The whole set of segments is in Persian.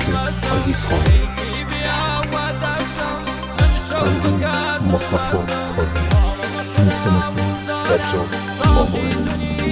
عزیز خان تنظیم مصطفى پارتنست محسن سجاد بابا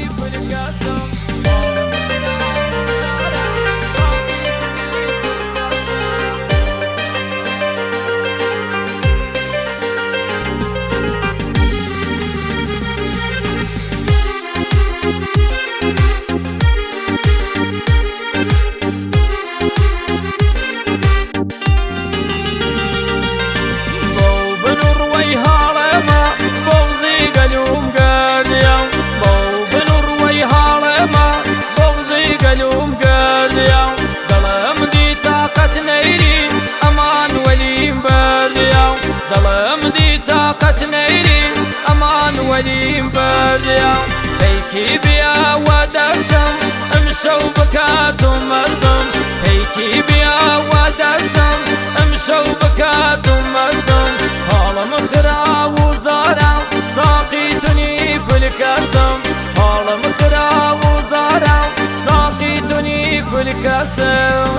وليم برديا هيكي بيا ودسم امشوا بكاتم مزم هيكي بيا ودسم امشوا بكاتم مزم هالا مخرا وزارا ساقيتني بالكسم هالا مخرا وزارا ساقيتني بالكسم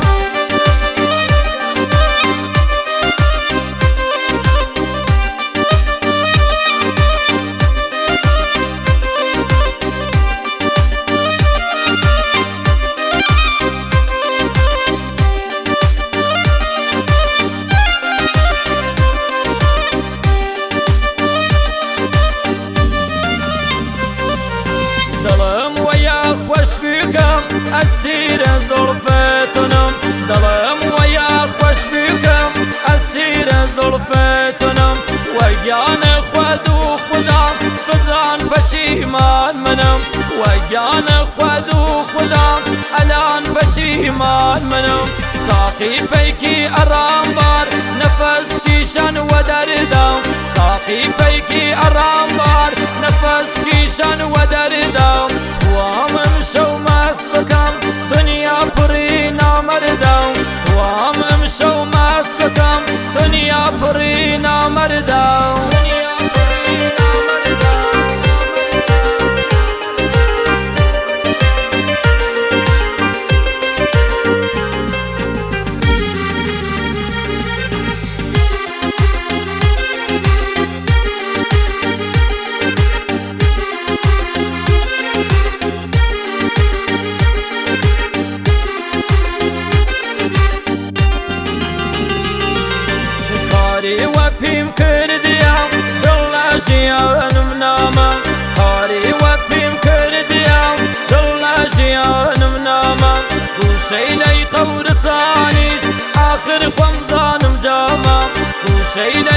ظلم ويا خوش بكم أسير ظلفتنم ظلم ويا خوش بكم أسير ظلفتنم ويانا خذوا خدا بذان بشيمان منم ويانا خذوا خدا الان بشيمان منم ساقي بيكي أرامبار نفس كيشان ودردم ساقي بيكي أرامبار نفس كيشان ودردم وام امشو مسكم دنيا فرينا مردم وام امشو مسكم دنيا فرينا مردم وبيم كرديا دلا جيان مناما خاري وبيم كرديا دلا جيان مناما وشيلي طور صانيش آخر خمزان مجاما وشيلي